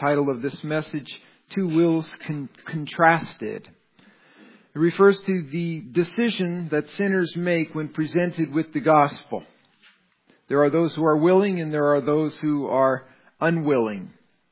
title of this message, Two Wills Contrasted. It refers to the decision that sinners make when presented with the gospel. There are those who are willing and there are those who are unwilling.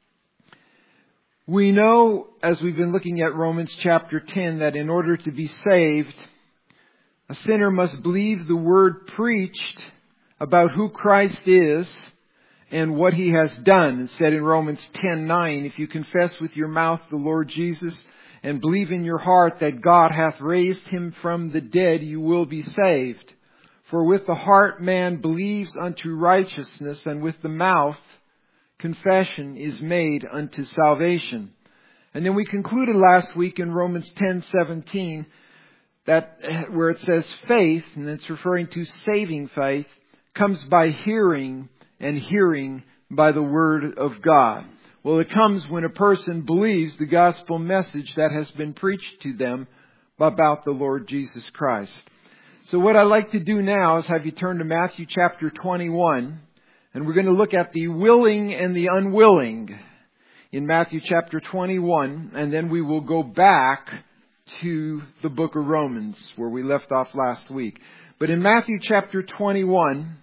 We know, as we've been looking at Romans chapter 10, that in order to be saved, a sinner must believe the word preached about who Christ is and what He has done. It said in Romans 10:9, if you confess with your mouth the Lord Jesus and believe in your heart that God hath raised Him from the dead, you will be saved. For with the heart man believes unto righteousness, and with the mouth confession is made unto salvation. And then we concluded last week in Romans 10:17 that where it says faith, and it's referring to saving faith, comes by hearing, and hearing by the Word of God. Well, it comes when a person believes the gospel message that has been preached to them about the Lord Jesus Christ. So what I'd like to do now is have you turn to Matthew chapter 21, and we're going to look at the willing and the unwilling in Matthew chapter 21, and then we will go back to the book of Romans where we left off last week. But in Matthew chapter 21,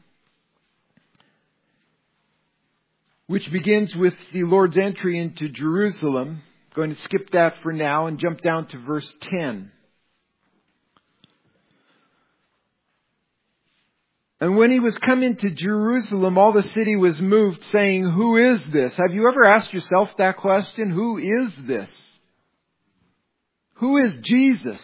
which begins with the Lord's entry into Jerusalem. I'm going to skip that for now and jump down to verse 10. And when He was come into Jerusalem, all the city was moved, saying, who is this? Have you ever asked yourself that question? Who is this? Who is Jesus?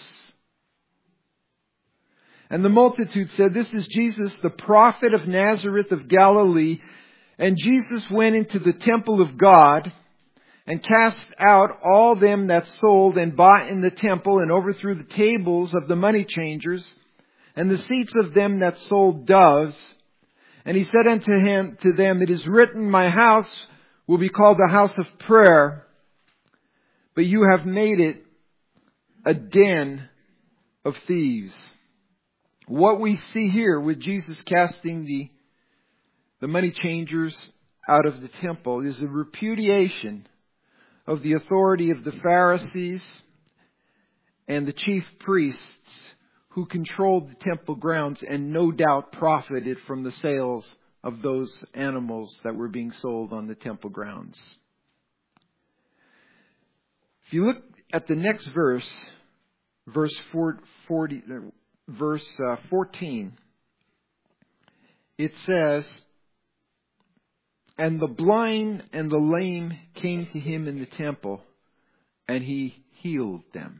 And the multitude said, this is Jesus, the prophet of Nazareth of Galilee. And Jesus went into the temple of God and cast out all them that sold and bought in the temple, and overthrew the tables of the money changers and the seats of them that sold doves. And He said unto them, it is written, my house will be called the house of prayer, but you have made it a den of thieves. What we see here with Jesus casting the money changers out of the temple is a repudiation of the authority of the Pharisees and the chief priests who controlled the temple grounds and no doubt profited from the sales of those animals that were being sold on the temple grounds. If you look at the next verse, verse 14, it says, and the blind and the lame came to Him in the temple, and He healed them.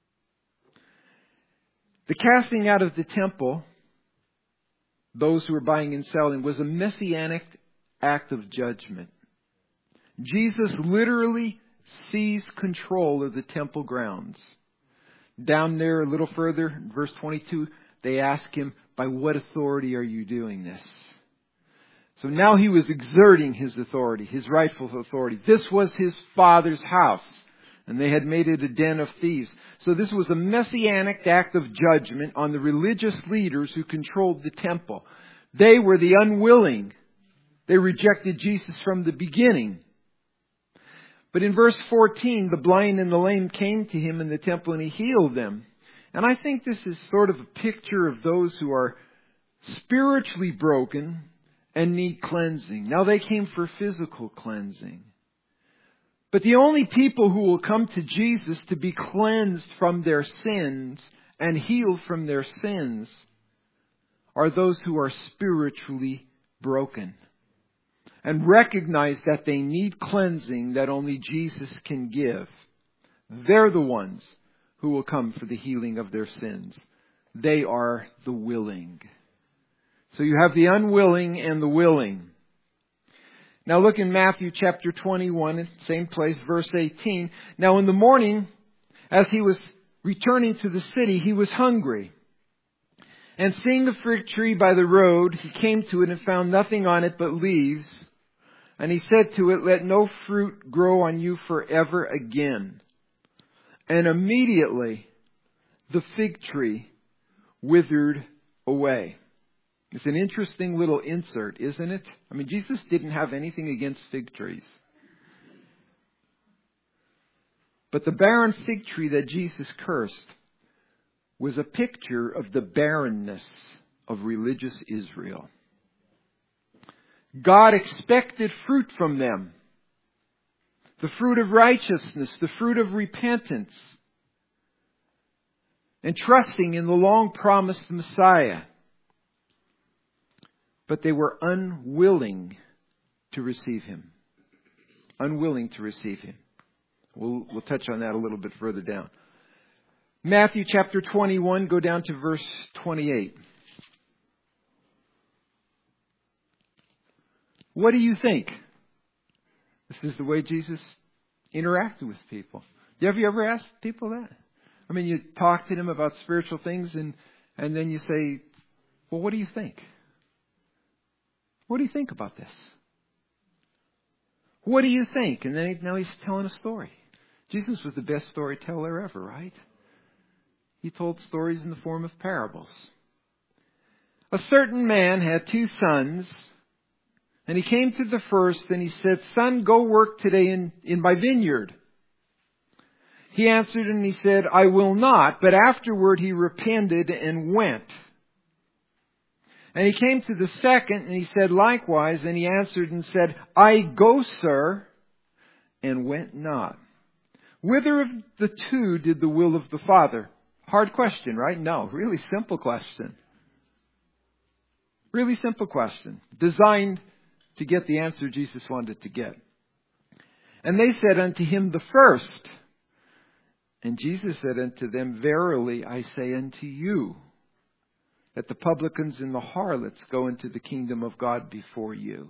The casting out of the temple, those who were buying and selling, was a messianic act of judgment. Jesus literally seized control of the temple grounds. Down there a little further, verse 22, they ask Him, by what authority are you doing this? So now He was exerting His authority, His rightful authority. This was His Father's house, and they had made it a den of thieves. So this was a messianic act of judgment on the religious leaders who controlled the temple. They were the unwilling. They rejected Jesus from the beginning. But in verse 14, the blind and the lame came to Him in the temple, and He healed them. And I think this is sort of a picture of those who are spiritually broken and need cleansing. Now they came for physical cleansing. But the only people who will come to Jesus to be cleansed from their sins and healed from their sins are those who are spiritually broken and recognize that they need cleansing that only Jesus can give. They're the ones who will come for the healing of their sins. They are the willing. So you have the unwilling and the willing. Now look in Matthew chapter 21, same place, verse 18. Now in the morning, as He was returning to the city, He was hungry. And seeing a fig tree by the road, He came to it and found nothing on it but leaves. And He said to it, let no fruit grow on you forever again. And immediately the fig tree withered away. It's an interesting little insert, isn't it? I mean, Jesus didn't have anything against fig trees. But the barren fig tree that Jesus cursed was a picture of the barrenness of religious Israel. God expected fruit from them. The fruit of righteousness, the fruit of repentance, and trusting in the long-promised Messiah. But they were unwilling to receive Him. Unwilling to receive Him. We'll touch on that a little bit further down. Matthew chapter 21, go down to verse 28. What do you think? This is the way Jesus interacted with people. Have you ever asked people that? I mean, you talk to them about spiritual things and then you say, well, what do you think? What do you think about this? What do you think? And then now he's telling a story. Jesus was the best storyteller ever, right? He told stories in the form of parables. A certain man had 2 sons, and he came to the first and he said, "Son, go work today in my vineyard." He answered and he said, "I will not." But afterward he repented and went. And he came to the second and he said likewise, and he answered and said, "I go, sir," and went not. Whither of the 2 did the will of the Father? Hard question, right? No, really simple question. Really simple question. Designed to get the answer Jesus wanted to get. And they said unto him, "The first." And Jesus said unto them, "Verily I say unto you, that the publicans and the harlots go into the kingdom of God before you.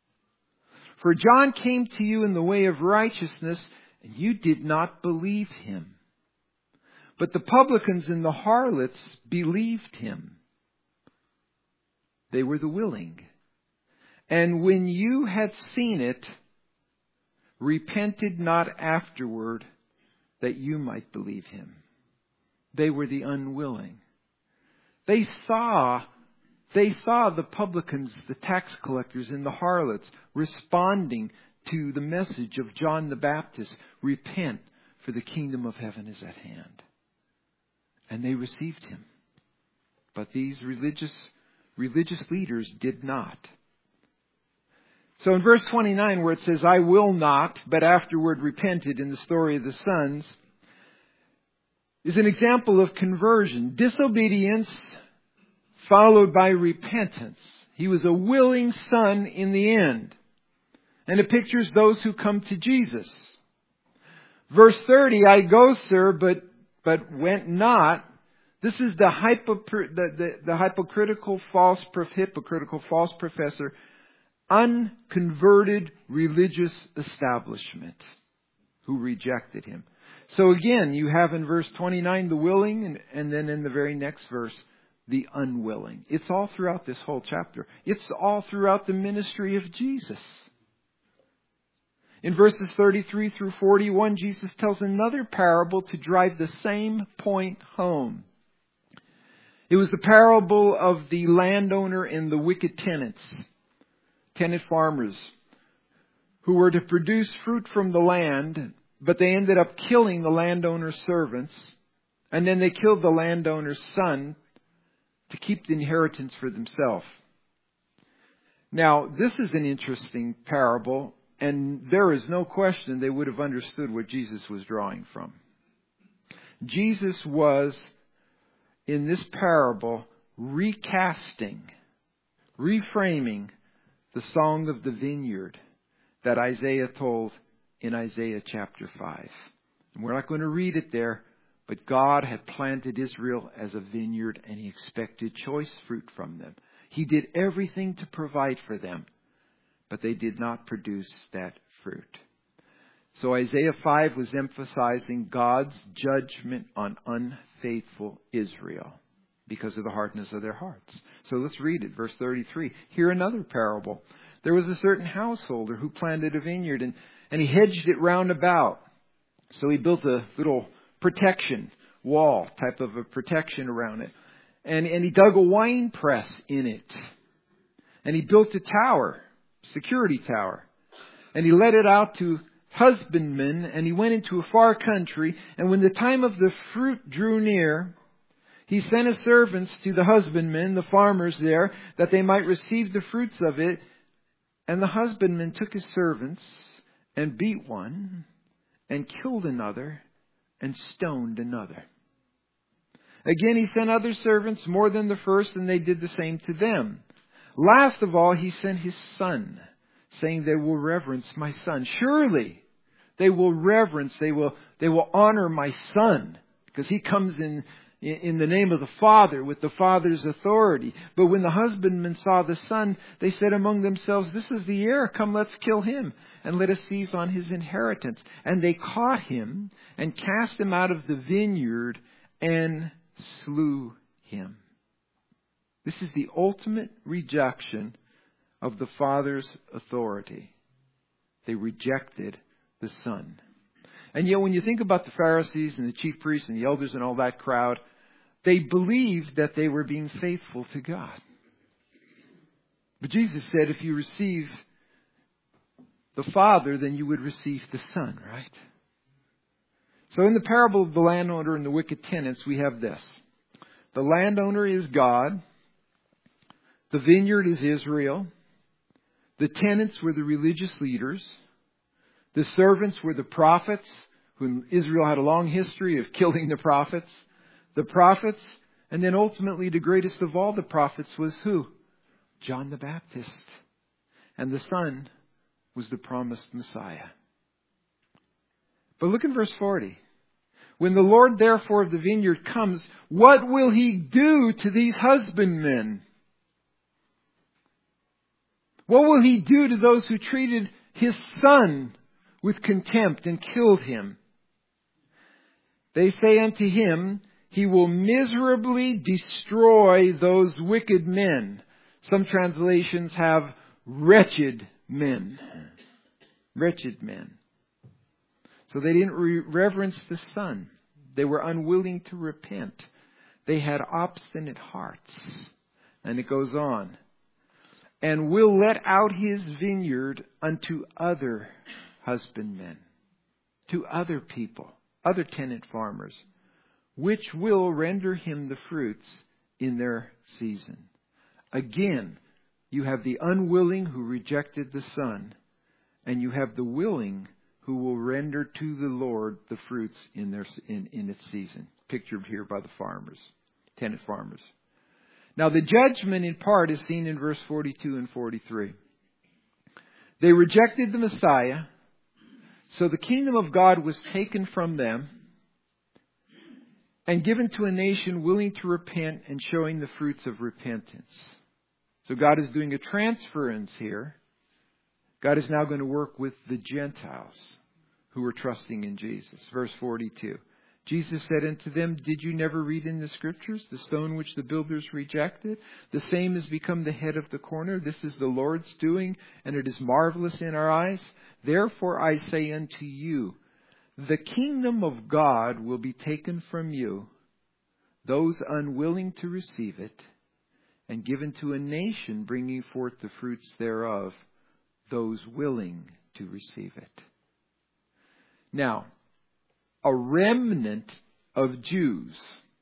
For John came to you in the way of righteousness, and you did not believe him. But the publicans and the harlots believed him. They were the willing. And when you had seen it, repented not afterward, that you might believe him." They were the unwilling. They saw the publicans, the tax collectors, and the harlots responding to the message of John the Baptist. Repent, for the kingdom of heaven is at hand. And they received him. But these religious leaders did not. So in verse 29 where it says, "I will not, but afterward repented," in the story of the sons, is an example of conversion. Disobedience followed by repentance. He was a willing son in the end. And it pictures those who come to Jesus. Verse 30, "I go, sir, but went not." This is the hypocritical false professor, unconverted religious establishment who rejected him. So again, you have in verse 29 the willing, and then in the very next verse, the unwilling. It's all throughout this whole chapter. It's all throughout the ministry of Jesus. In verses 33 through 41, Jesus tells another parable to drive the same point home. It was the parable of the landowner and the wicked tenant farmers, who were to produce fruit from the land, but they ended up killing the landowner's servants, and then they killed the landowner's son to keep the inheritance for themselves. Now, this is an interesting parable, and there is no question they would have understood what Jesus was drawing from. Jesus was, in this parable, recasting, reframing the song of the vineyard that Isaiah told in Isaiah chapter 5. And we're not going to read it there, but God had planted Israel as a vineyard and He expected choice fruit from them. He did everything to provide for them, but they did not produce that fruit. So Isaiah 5 was emphasizing God's judgment on unfaithful Israel because of the hardness of their hearts. So let's read it. Verse 33. Here another parable. There was a certain householder who planted a vineyard and he hedged it round about. So he built a little protection wall, type of a protection around it. And he dug a wine press in it. And he built a tower, security tower. And he let it out to husbandman, and he went into a far country. And when the time of the fruit drew near, he sent his servants to the husbandmen, the farmers there, that they might receive the fruits of it. And the husbandman took his servants and beat one and killed another and stoned another. Again, he sent other servants more than the first, and they did the same to them. Last of all, he sent his son, saying, they will reverence my son. Surely they will reverence, they will honor my son, because he comes in the name of the Father, with the Father's authority. But when the husbandmen saw the son, they said among themselves, this is the heir, come let's kill him, and let us seize on his inheritance. And they caught him, and cast him out of the vineyard, and slew him. This is the ultimate rejection of the Father's authority. They rejected the Son. And yet when you think about the Pharisees and the chief priests and the elders and all that crowd, they believed that they were being faithful to God. But Jesus said if you receive the Father, then you would receive the Son, right? So in the parable of the landowner and the wicked tenants, we have this. The landowner is God. The vineyard is Israel. The tenants were the religious leaders. The servants were the prophets, whom Israel had a long history of killing the prophets. The prophets, and then ultimately the greatest of all the prophets was who? John the Baptist. And the Son was the promised Messiah. But look in verse 40. When the Lord therefore of the vineyard comes, what will he do to these husbandmen? What will he do to those who treated his son with contempt and killed him? They say unto him, he will miserably destroy those wicked men. Some translations have wretched men. Wretched men. So they didn't reverence the Son. They were unwilling to repent. They had obstinate hearts. And it goes on. And will let out his vineyard unto other husbandmen. To other people. Other tenant farmers. Which will render him the fruits in their season. Again, you have the unwilling who rejected the Son. And you have the willing who will render to the Lord the fruits in its season. Pictured here by the farmers, tenant farmers. Now the judgment in part is seen in verse 42 and 43. They rejected the Messiah, so the kingdom of God was taken from them and given to a nation willing to repent and showing the fruits of repentance. So God is doing a transference here. God is now going to work with the Gentiles who are trusting in Jesus. Verse 42. Jesus said unto them, did you never read in the Scriptures, the stone which the builders rejected? The same has become the head of the corner. This is the Lord's doing, and it is marvelous in our eyes. Therefore I say unto you, the kingdom of God will be taken from you, those unwilling to receive it, and given to a nation bringing forth the fruits thereof, those willing to receive it. Now, a remnant of Jews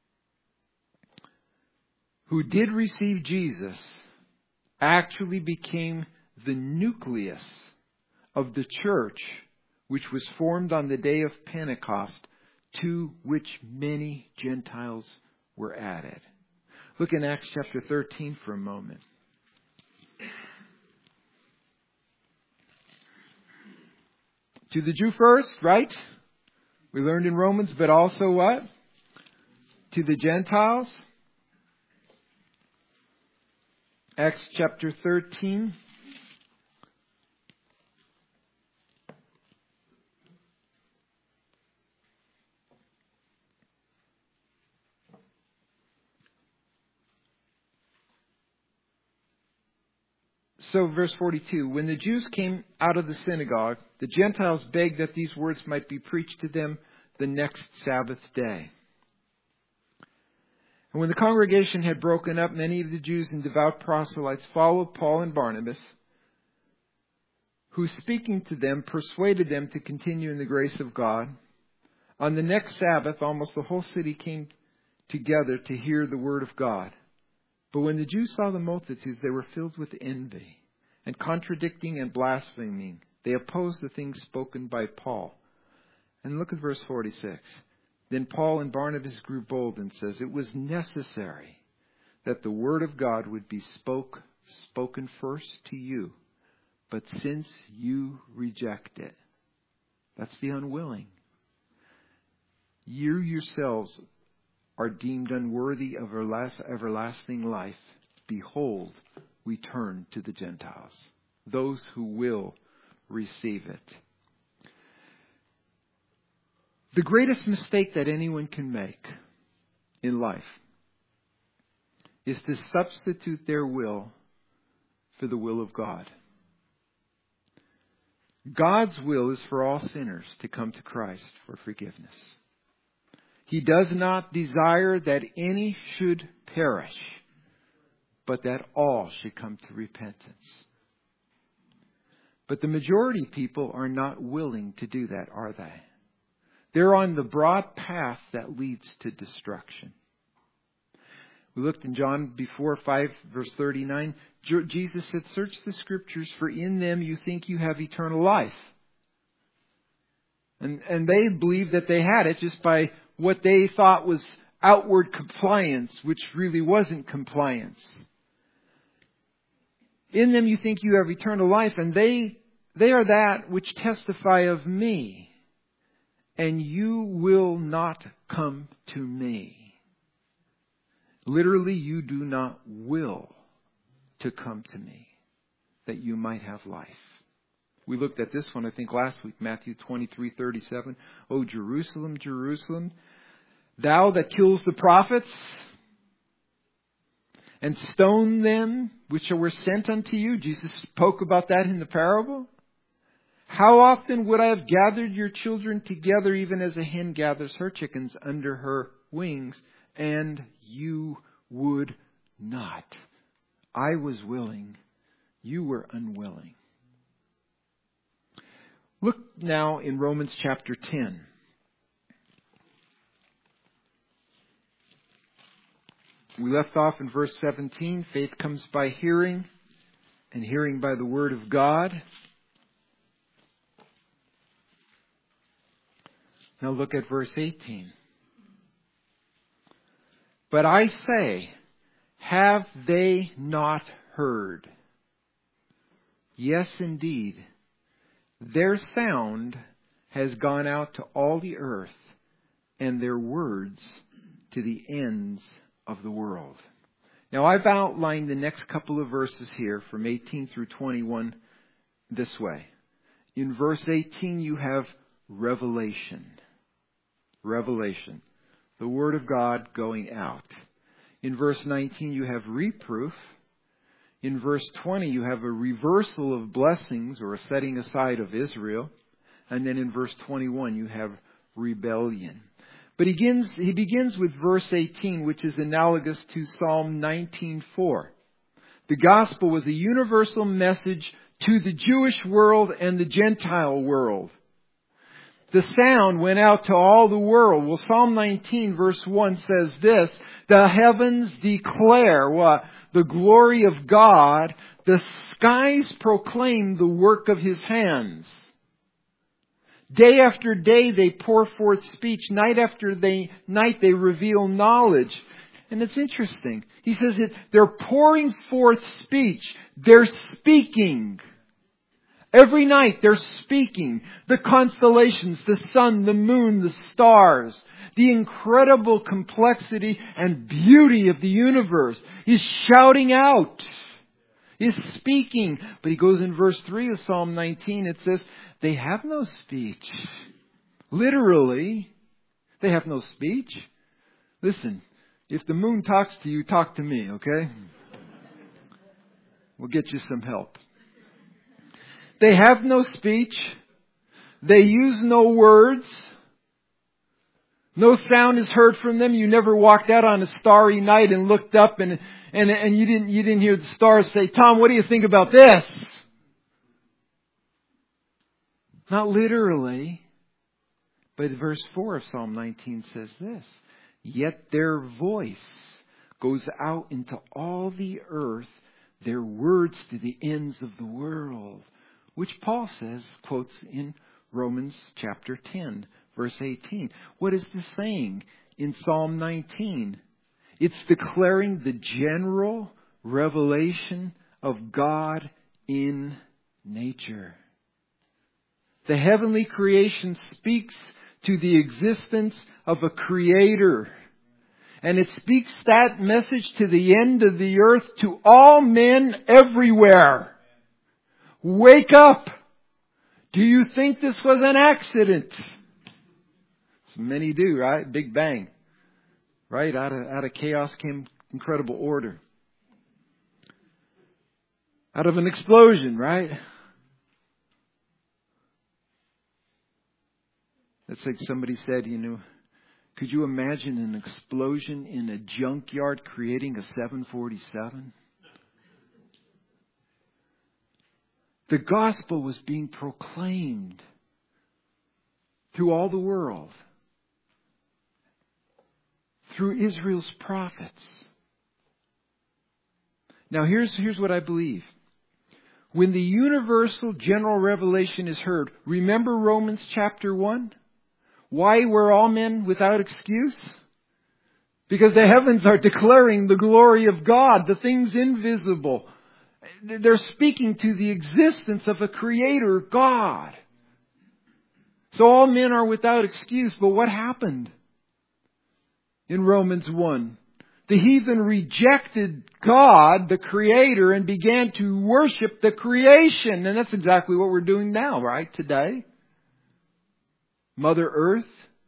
who did receive Jesus actually became the nucleus of the church which was formed on the day of Pentecost, to which many Gentiles were added. Look in Acts chapter 13 for a moment. To the Jew first, right? We learned in Romans, but also what? To the Gentiles. Acts chapter 13. So verse 42, when the Jews came out of the synagogue, the Gentiles begged that these words might be preached to them the next Sabbath day. And when the congregation had broken up, many of the Jews and devout proselytes followed Paul and Barnabas. who speaking to them persuaded them to continue in the grace of God. On the next Sabbath, almost the whole city came together to hear the word of God. But when the Jews saw the multitudes, they were filled with envy, and contradicting and blaspheming, they opposed the things spoken by Paul. And look at verse 46. Then Paul and Barnabas grew bold and says, it was necessary that the word of God would be spoken first to you. But since you reject it, that's the unwilling. You yourselves are deemed unworthy of everlasting life. Behold, we turn to the Gentiles, those who will receive it. The greatest mistake that anyone can make in life is to substitute their will for the will of God. God's will is for all sinners to come to Christ for forgiveness. He does not desire that any should perish, but that all should come to repentance. But the majority of people are not willing to do that, are they? They're on the broad path that leads to destruction. We looked in John before 5 verse 39. Jesus said, search the scriptures, for in them you think you have eternal life. And they believed that they had it just by what they thought was outward compliance, which really wasn't compliance. In them you think you have eternal life, and they are that which testify of me. And you will not come to me. Literally, you do not will to come to me, that you might have life. We looked at this one, I think, last week, Matthew 23:37. O Jerusalem, Jerusalem, thou that kills the prophets and stone them which were sent unto you. Jesus spoke about that in the parable. How often would I have gathered your children together, even as a hen gathers her chickens under her wings, and you would not. I was willing. You were unwilling. Look now in Romans chapter 10. We left off in verse 17. Faith comes by hearing, and hearing by the word of God. Now look at verse 18. But I say, have they not heard? Yes, indeed. Their sound has gone out to all the earth, and their words to the ends of the world. Now I've outlined the next couple of verses here from 18 through 21 this way. In verse 18 you have revelation. Revelation. The Word of God going out. In verse 19 you have reproof. In verse 20 you have a reversal of blessings or a setting aside of Israel. And then in verse 21 you have rebellion. But he begins with verse 18, which is analogous to Psalm 19:4. The gospel was a universal message to the Jewish world and the Gentile world. The sound went out to all the world. Well, Psalm 19 verse 1 says this, the heavens declare what? The glory of God. The skies proclaim the work of His hands. Day after day they pour forth speech. Night after night they reveal knowledge. And it's interesting. He says that they're pouring forth speech. They're speaking. Every night they're speaking. The constellations, the sun, the moon, the stars. The incredible complexity and beauty of the universe. He's shouting out. He's speaking. But he goes in verse 3 of Psalm 19. It says, they have no speech. Literally, they have no speech. Listen, if the moon talks to you, talk to me, okay? We'll get you some help. They have no speech. They use no words. No sound is heard from them. You never walked out on a starry night and looked up and you didn't hear the stars say, Tom, what do you think about this? Not literally. But verse 4 of Psalm 19 says this, yet their voice goes out into all the earth, their words to the ends of the world. Which Paul says, quotes in Romans chapter 10, verse 18. What is this saying in Psalm 19? It's declaring the general revelation of God in nature. The heavenly creation speaks to the existence of a creator. And it speaks that message to the end of the earth, to all men everywhere. Wake up! Do you think this was an accident? So many do, right? Big bang. Right? Out of chaos came incredible order. Out of an explosion, right? It's like somebody said, could you imagine an explosion in a junkyard creating a 747? The gospel was being proclaimed through all the world, through Israel's prophets. Now here's what I believe. When the universal general revelation is heard, remember Romans chapter 1? Why were all men without excuse? Because the heavens are declaring the glory of God, the things invisible. They're speaking to the existence of a creator, God. So all men are without excuse. But what happened in Romans 1? The heathen rejected God, the creator, and began to worship the creation. And that's exactly what we're doing now, right? Today. Mother Earth.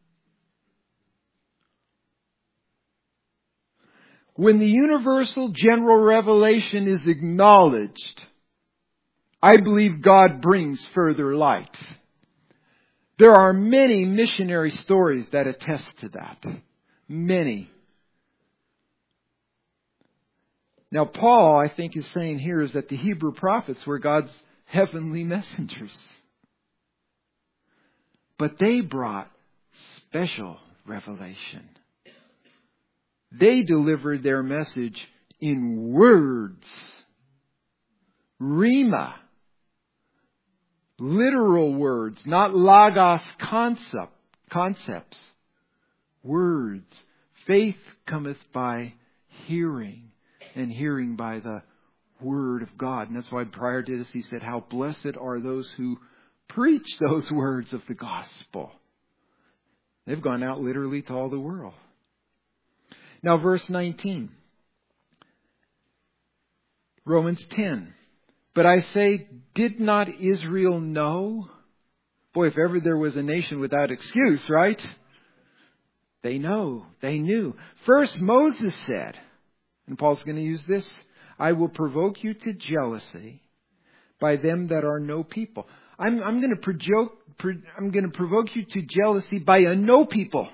When the universal general revelation is acknowledged, I believe God brings further light. There are many missionary stories that attest to that. Many. Now Paul, I think, is saying here is that the Hebrew prophets were God's heavenly messengers. But they brought special revelation. They delivered their message in words. Rhema. Literal words, not logos concepts. Words. Faith cometh by hearing, and hearing by the Word of God. And that's why prior to this he said, how blessed are those who preach those words of the gospel. They've gone out literally to all the world. Now verse 19. Romans 10. But I say, did not Israel know? Boy, if ever there was a nation without excuse, right? They know. They knew. First Moses said, and Paul's going to use this, I will provoke you to jealousy by them that are no people. I'm going to provoke you to jealousy by a no people.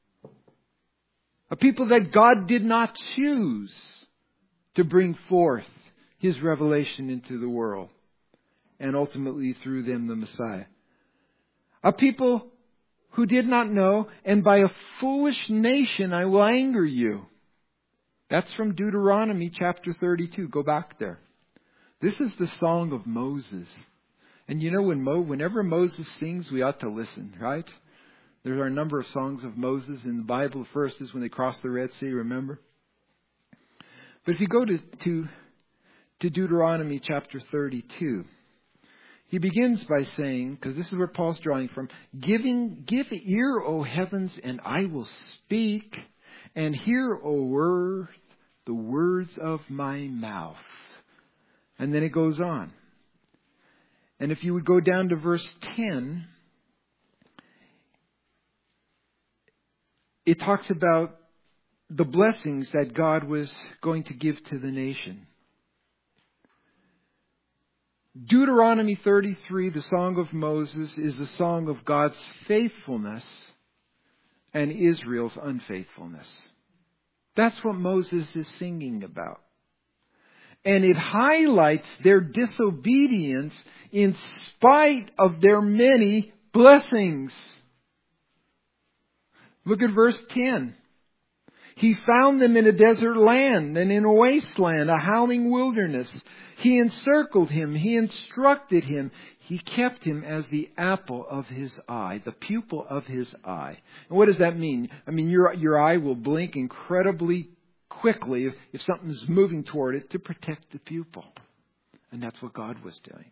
A people that God did not choose to bring forth His revelation into the world. And ultimately through them the Messiah. A people who did not know, and by a foolish nation I will anger you. That's from Deuteronomy chapter 32. Go back there. This is the song of Moses. And whenever Moses sings, we ought to listen, right? There are a number of songs of Moses in the Bible. The first is when they crossed the Red Sea, remember? But if you go to Deuteronomy chapter 32, he begins by saying, because this is where Paul's drawing from, give ear, O heavens, and I will speak, and hear, O earth, the words of my mouth. And then it goes on. And if you would go down to verse 10, it talks about the blessings that God was going to give to the nation. Deuteronomy 33, the Song of Moses, is a song of God's faithfulness and Israel's unfaithfulness. That's what Moses is singing about. And it highlights their disobedience in spite of their many blessings. Look at verse 10. He found them in a desert land and in a wasteland, a howling wilderness. He encircled him. He instructed him. He kept him as the apple of his eye, the pupil of his eye. And what does that mean? I mean, your eye will blink incredibly quickly if something's moving toward it to protect the pupil. And that's what God was doing.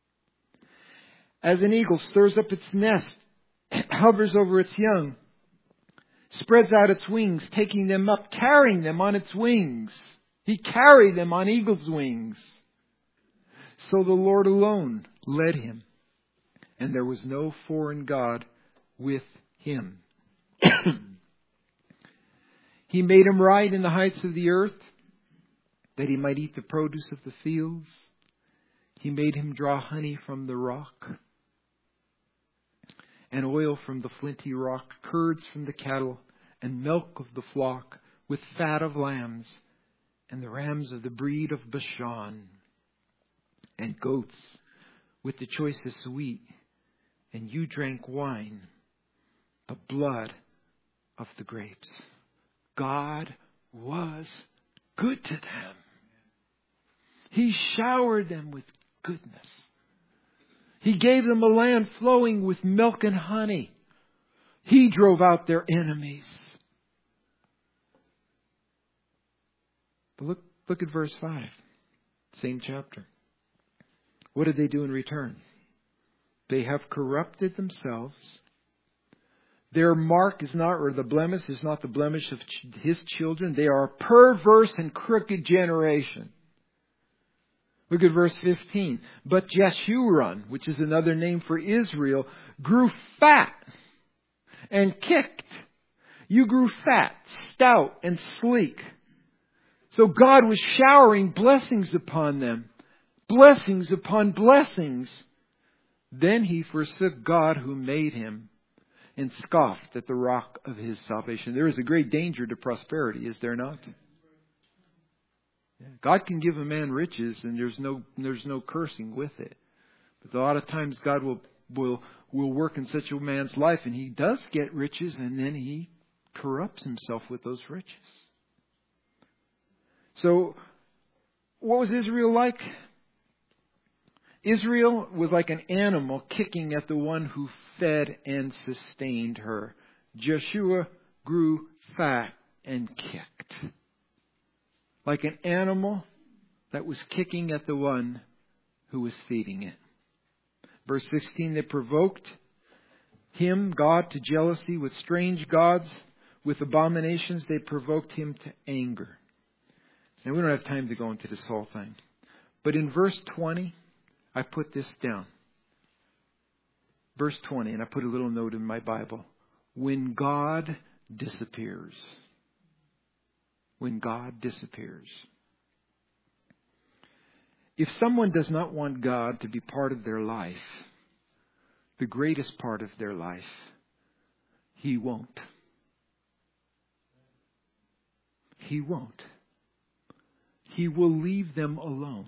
As an eagle stirs up its nest, hovers over its young, spreads out its wings, taking them up, carrying them on its wings. He carried them on eagle's wings. So the Lord alone led him, and there was no foreign god with him. He made him ride in the heights of the earth, that he might eat the produce of the fields. He made him draw honey from the rock, and oil from the flinty rock, curds from the cattle, and milk of the flock, with fat of lambs, and the rams of the breed of Bashan, and goats with the choicest wheat, and you drank wine, the blood of the grapes. God was good to them. He showered them with goodness. He gave them a land flowing with milk and honey. He drove out their enemies. But look at verse 5. Same chapter. What did they do in return? They have corrupted themselves. Their mark is not, or the blemish is not the blemish of his children. They are a perverse and crooked generation. Look at verse 15. But Jeshurun, which is another name for Israel, grew fat and kicked. You grew fat, stout, and sleek. So God was showering blessings upon them. Blessings upon blessings. Then he forsook God who made him and scoffed at the rock of his salvation. There is a great danger to prosperity, is there not? God can give a man riches and there's no cursing with it. But a lot of times God will work in such a man's life and he does get riches and then he corrupts himself with those riches. So, what was Israel like? Israel was like an animal kicking at the one who fed and sustained her. Joshua grew fat and kicked. Like an animal that was kicking at the one who was feeding it. Verse 16, they provoked him, God, to jealousy with strange gods. With abominations, they provoked him to anger. Now, we don't have time to go into this whole thing. But in verse 20, I put this down. Verse 20, and I put a little note in my Bible. When God disappears. When God disappears. If someone does not want God to be part of their life, the greatest part of their life, He won't. He won't. He will leave them alone.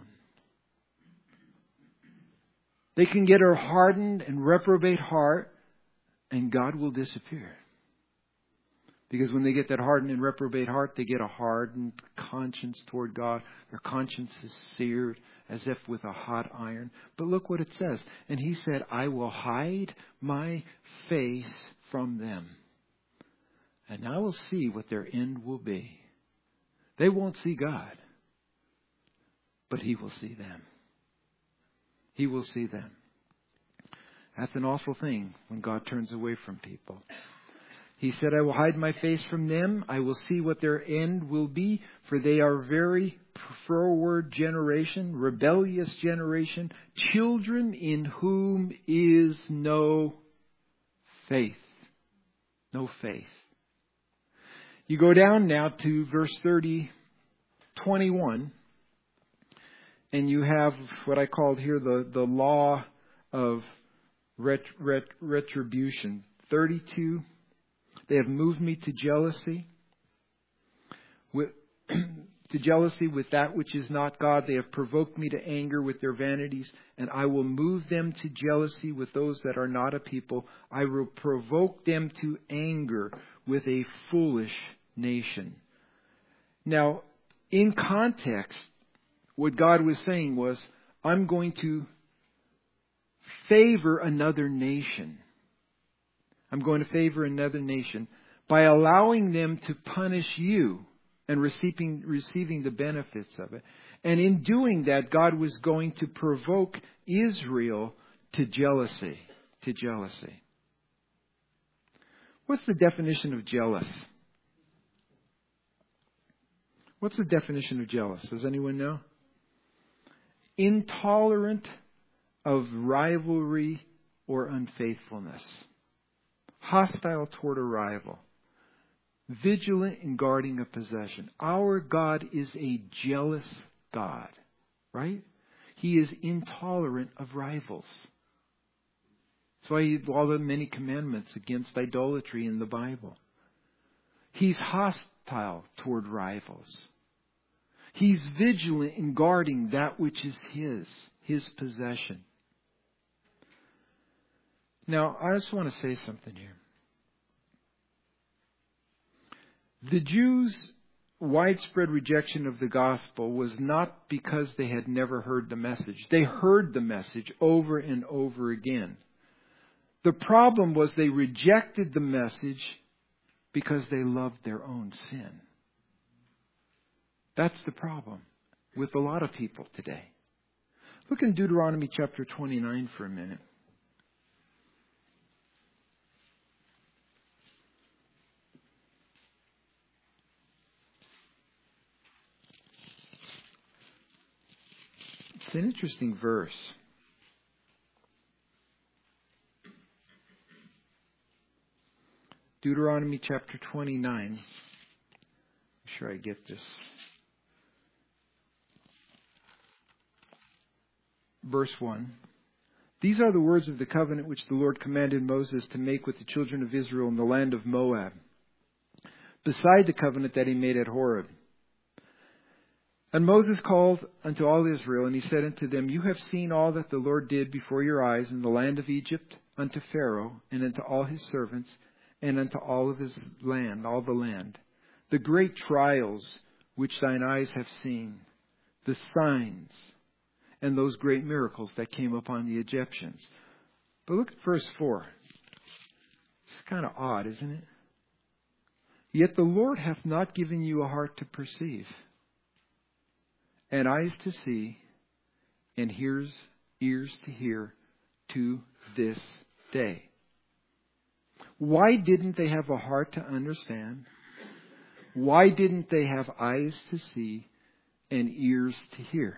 They can get a hardened and reprobate heart, and God will disappear. Because when they get that hardened and reprobate heart, they get a hardened conscience toward God. Their conscience is seared as if with a hot iron. But look what it says. And He said, I will hide my face from them. And I will see what their end will be. They won't see God. But He will see them. He will see them. That's an awful thing when God turns away from people. He said, I will hide my face from them. I will see what their end will be. For they are very froward generation, rebellious generation, children in whom is no faith. No faith. You go down now to verse 21. And you have what I called here the law of retribution. 32. They have moved me to jealousy, to to jealousy with that which is not God. They have provoked me to anger with their vanities, and I will move them to jealousy with those that are not a people. I will provoke them to anger with a foolish nation. Now, in context, what God was saying was, I'm going to favor another nation. I'm going to favor another nation by allowing them to punish you and receiving the benefits of it. And in doing that, God was going to provoke Israel to jealousy. What's the definition of jealous? What's the definition of jealous? Does anyone know? Intolerant of rivalry or unfaithfulness. Hostile toward a rival. Vigilant in guarding a possession. Our God is a jealous God, right? He is intolerant of rivals. That's why he had all the many commandments against idolatry in the Bible. He's hostile toward rivals. He's vigilant in guarding that which is his possession. Now, I just want to say something here. The Jews' widespread rejection of the gospel was not because they had never heard the message. They heard the message over and over again. The problem was they rejected the message because they loved their own sin. That's the problem with a lot of people today. Look in Deuteronomy chapter 29 for a minute. It's an interesting verse. Deuteronomy chapter 29. Make sure I get this. Verse 1. These are the words of the covenant which the Lord commanded Moses to make with the children of Israel in the land of Moab, beside the covenant that he made at Horeb. And Moses called unto all Israel, and he said unto them, You have seen all that the Lord did before your eyes in the land of Egypt unto Pharaoh, and unto all his servants, and unto all of his land, all the land. The great trials which thine eyes have seen, the signs, and those great miracles that came upon the Egyptians. But look at verse 4. It's kind of odd, isn't it? Yet the Lord hath not given you a heart to perceive, and eyes to see, and ears to hear, to this day. Why didn't they have a heart to understand? Why didn't they have eyes to see and ears to hear?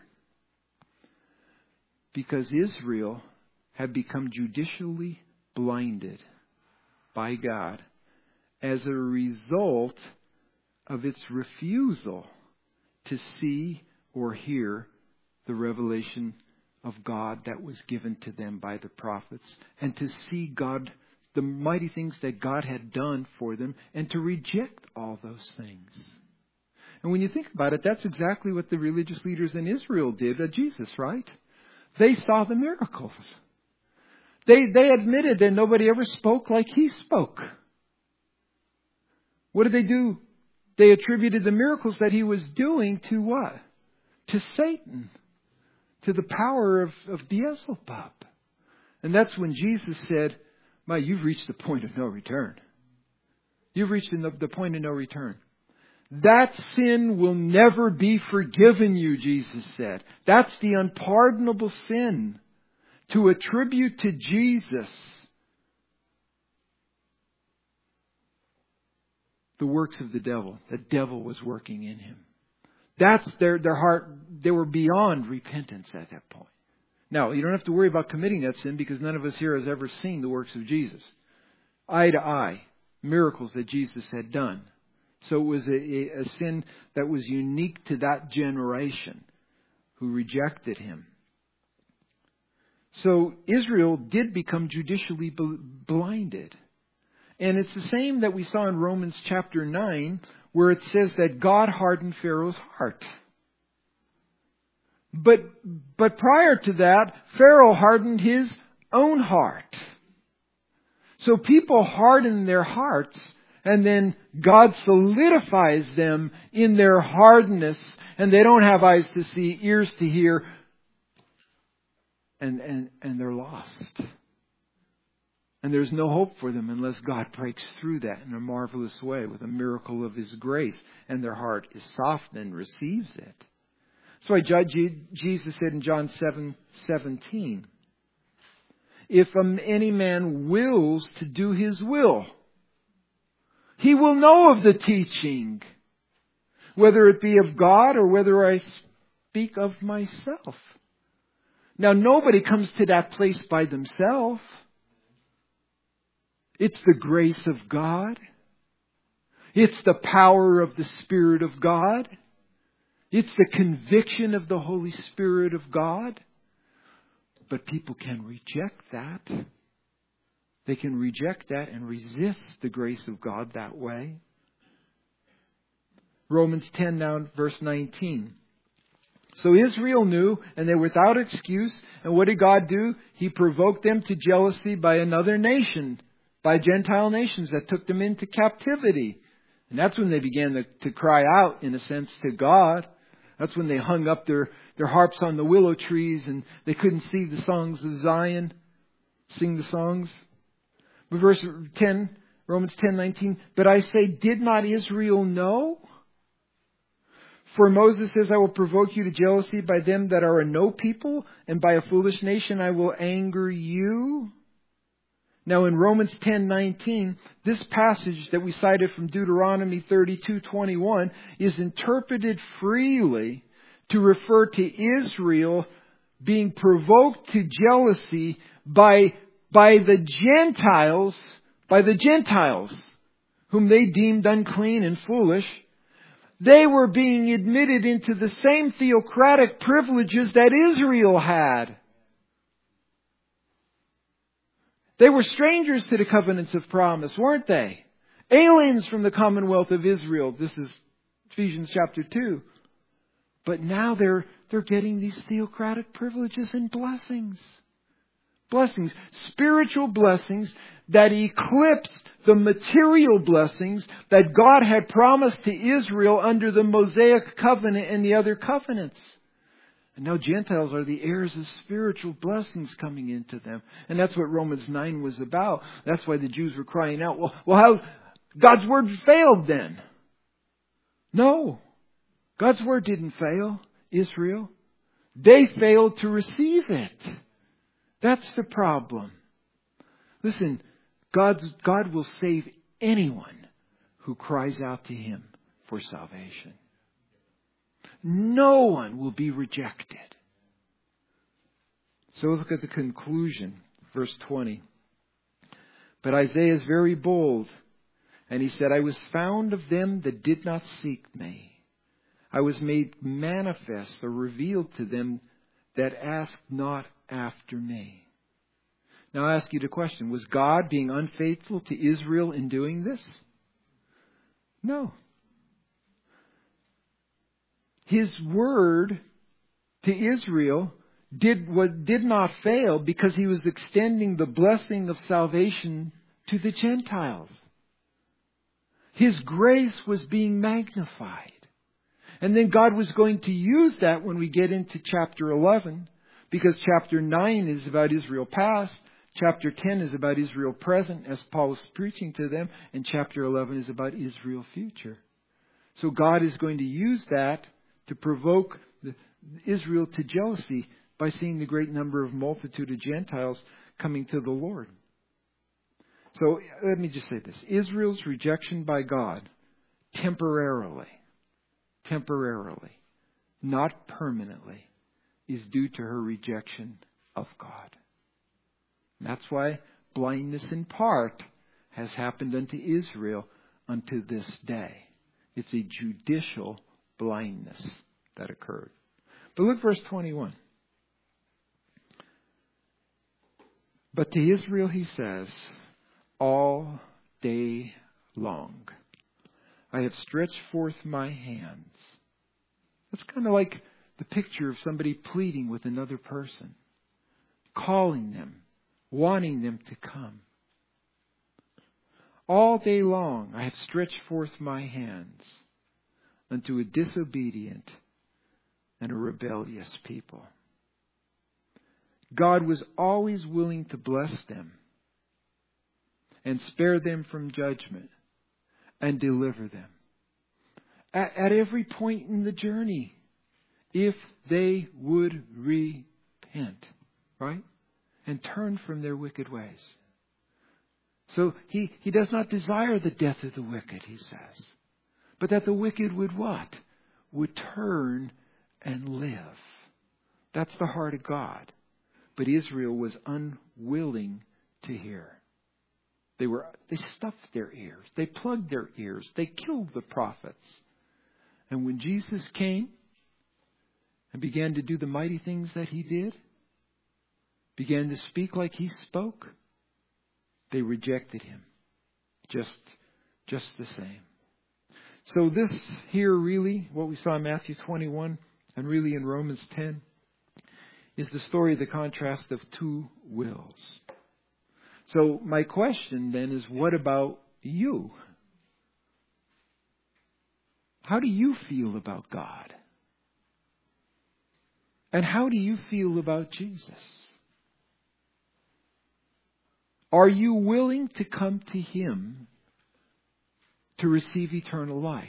Because Israel had become judicially blinded by God as a result of its refusal to see or hear the revelation of God that was given to them by the prophets, and to see God, the mighty things that God had done for them, and to reject all those things. And when you think about it, that's exactly what the religious leaders in Israel did at Jesus, right? They saw the miracles. They admitted that nobody ever spoke like he spoke. What did they do? They attributed the miracles that he was doing to what? To Satan. To the power of Beelzebub. And that's when Jesus said, you've reached the point of no return. You've reached the point of no return. That sin will never be forgiven you, Jesus said. That's the unpardonable sin. To attribute to Jesus the works of the devil. The devil was working in him. That's their heart. They were beyond repentance at that point. Now, you don't have to worry about committing that sin, because none of us here has ever seen the works of Jesus. Eye to eye. Miracles that Jesus had done. So it was a sin that was unique to that generation who rejected him. So Israel did become judicially blinded. And it's the same that we saw in Romans chapter 9, where it says that God hardened Pharaoh's heart. But prior to that, Pharaoh hardened his own heart. So people harden their hearts, and then God solidifies them in their hardness, and they don't have eyes to see, ears to hear, and they're lost. And there's no hope for them unless God breaks through that in a marvelous way with a miracle of His grace, and their heart is softened and receives it. That's why Jesus said in John 7:17, if any man wills to do his will, he will know of the teaching, whether it be of God or whether I speak of myself. Now, nobody comes to that place by themselves. It's the grace of God. It's the power of the Spirit of God. It's the conviction of the Holy Spirit of God. But people can reject that. They can reject that and resist the grace of God that way. Romans 10 now, verse 19. So Israel knew, and they were without excuse. And what did God do? He provoked them to jealousy by another nation, by Gentile nations that took them into captivity. And that's when they began to cry out, in a sense, to God. That's when they hung up their harps on the willow trees and they couldn't see the songs of Zion, sing the songs. But verse 10, Romans 10:19, but I say, did not Israel know? For Moses says, I will provoke you to jealousy by them that are a no people, and by a foolish nation I will anger you. Now in Romans 10:19, this passage that we cited from Deuteronomy 32:21 is interpreted freely to refer to Israel being provoked to jealousy by the Gentiles, whom they deemed unclean and foolish. They were being admitted into the same theocratic privileges that Israel had. They were strangers to the covenants of promise, weren't they? Aliens from the commonwealth of Israel. This is Ephesians chapter 2. But now they're getting these theocratic privileges and blessings. Blessings, spiritual blessings that eclipsed the material blessings that God had promised to Israel under the Mosaic covenant and the other covenants. And now Gentiles are the heirs of spiritual blessings coming into them. And that's what Romans 9 was about. That's why the Jews were crying out, well, how God's word failed then? No. God's word didn't fail Israel. They failed to receive it. That's the problem. Listen, God will save anyone who cries out to Him for salvation. No one will be rejected. So look at the conclusion, verse 20. But Isaiah is very bold, and he said, I was found of them that did not seek me. I was made manifest or revealed to them that asked not after me. Now I ask you the question, was God being unfaithful to Israel in doing this? No. His word to Israel did not fail because He was extending the blessing of salvation to the Gentiles. His grace was being magnified. And then God was going to use that when we get into chapter 11, because chapter 9 is about Israel past, chapter 10 is about Israel present, as Paul was preaching to them, and chapter 11 is about Israel future. So God is going to use that to provoke Israel to jealousy by seeing the great number of multitude of Gentiles coming to the Lord. So let me just say this. Israel's rejection by God temporarily, not permanently, is due to her rejection of God. And that's why blindness in part has happened unto Israel unto this day. It's a judicial blindness that occurred. But look verse 21. But to Israel He says, all day long, I have stretched forth my hands. That's kind of like the picture of somebody pleading with another person, calling them, wanting them to come. All day long I have stretched forth my hands unto a disobedient and a rebellious people. God was always willing to bless them and spare them from judgment and deliver them at every point in the journey, if they would repent, right? And turn from their wicked ways. So he does not desire the death of the wicked, he says. But that the wicked would what? Would turn and live. That's the heart of God. But Israel was unwilling to hear. They stuffed their ears. They plugged their ears. They killed the prophets. And when Jesus came and began to do the mighty things that he did, began to speak like he spoke, they rejected him. Just the same. So this here really, what we saw in Matthew 21 and really in Romans 10, is the story of the contrast of two wills. So my question then is, what about you? How do you feel about God? And how do you feel about Jesus? Are you willing to come to Him to receive eternal life?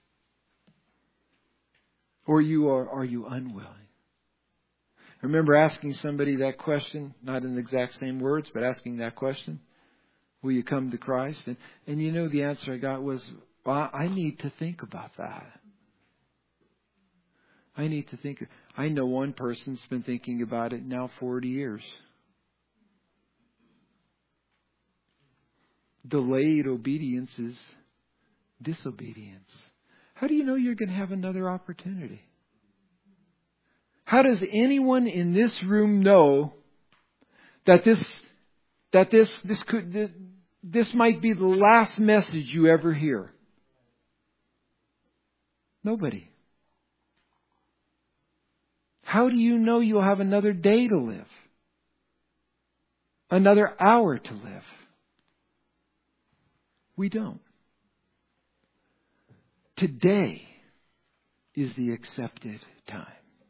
Or are you unwilling? I remember asking somebody that question, not in the exact same words, but asking that question. Will you come to Christ? And you know the answer I got was, well, I need to think about that. I need to think. I know one person's been thinking about it now 40 years. Delayed obedience is disobedience. How do you know you're going to have another opportunity? How does anyone in this room know that this might be the last message you ever hear? Nobody. How do you know you'll have another day to live? Another hour to live? We don't. Today is the accepted time.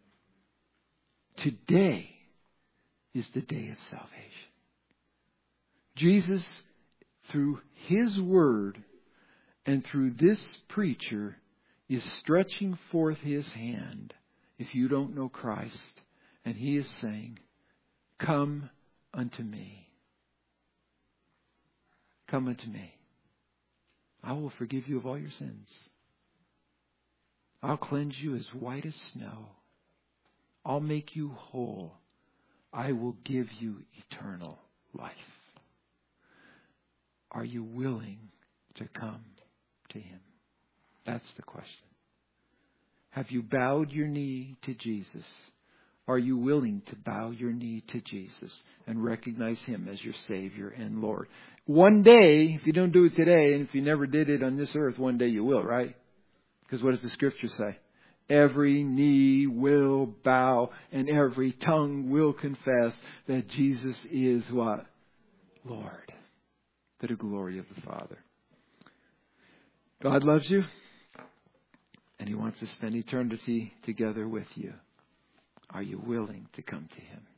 Today is the day of salvation. Jesus, through His Word and through this preacher, is stretching forth His hand if you don't know Christ. And He is saying, come unto me. Come unto me. I will forgive you of all your sins. I'll cleanse you as white as snow. I'll make you whole. I will give you eternal life. Are you willing to come to Him? That's the question. Have you bowed your knee to Jesus? Are you willing to bow your knee to Jesus and recognize Him as your Savior and Lord? One day, if you don't do it today, and if you never did it on this earth, one day you will, right? Because what does the Scripture say? Every knee will bow and every tongue will confess that Jesus is what? Lord. To the glory of the Father. God loves you and He wants to spend eternity together with you. Are you willing to come to Him?